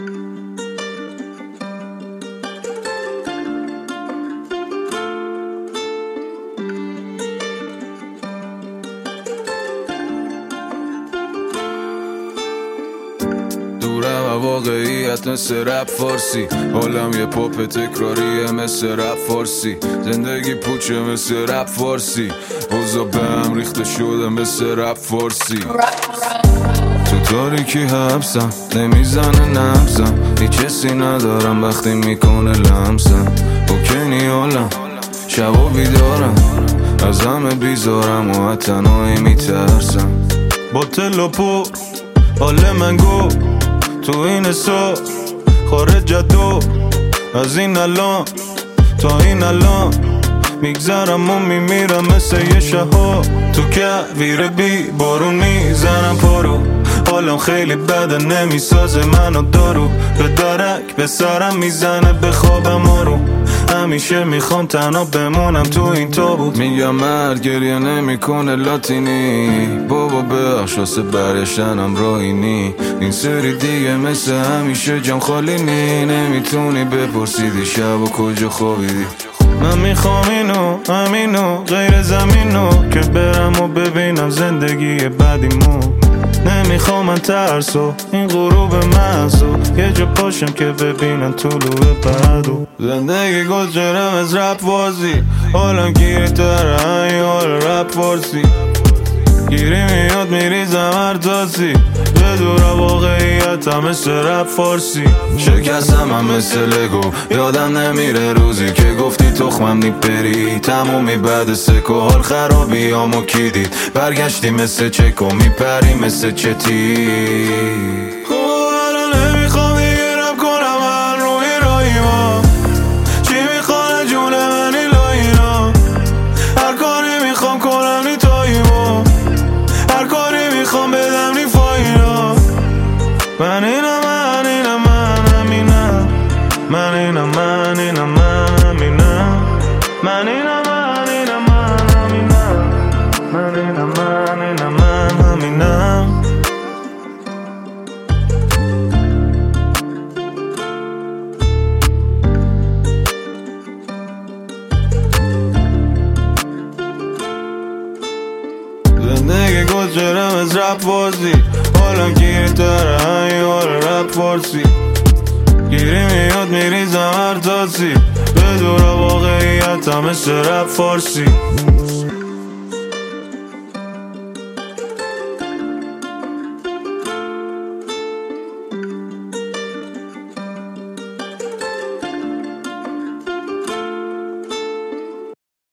دورم و واقعیت مثل رپ فارسی، حالم یه پاپ تکراریه مثل رپ فارسی، زندگی پوچه مثل رپ فارسی، اوضاع به هم ریخته شده مثل رپ فارسی. تو تاریکی حبسم نمیزنه نبزم، هیچ حسی ندارم وقتی میکنه لمسم. اوکنی حالم شبا بیدارم، از همه بیزارم و تنهایی میترسم. باطل و پر حال من گو تو این سال خارج جدو، از این الان تا این الان میگذرم و میمیرم مثل یه شهاب. تو کویر بی بارون میزنم پارو، حالم خیلی بده نمیسازه منو دارو، به درک به سرم میزنه به خوابم آرو. همیشه میخوام تنها بمونم تو این تابوت، میگم مرد گریه نمیکنه لاتینی، بابا بخش واسه برشتنم راهینی. این سری دیگه مثل همیشه جام خالی نی، نمیتونی بپرسیدی شب و کجا خوابیدی. من میخوام اینو همینو غیر زمینو که برم و ببینم زندگی بعدیمو. نمیخوام من ترسو این غروب محضو، یه جا پاشم که ببینم طلوع بعدو. زندگی گذرم از رپ وازی، حالم گیری تره حال رپ فارسی، گیری میاد میریزم هر تاسی، به دور واقعیتم مثل رپ فارسی. شکستم هم مثل لگو، یادم نمیره روزی که گفتی تخمم نیپری، تمومی بعد سکو حال خرابی همو کی دید، برگشتی مثل چکو میپری مثل چتی. زندگی گذرم از رپ وازی، حالم گیری تره حال رپ فارسی، گیری میاد میریزم هر تاسی، به دور واقعیتم مثل رپ فارسی.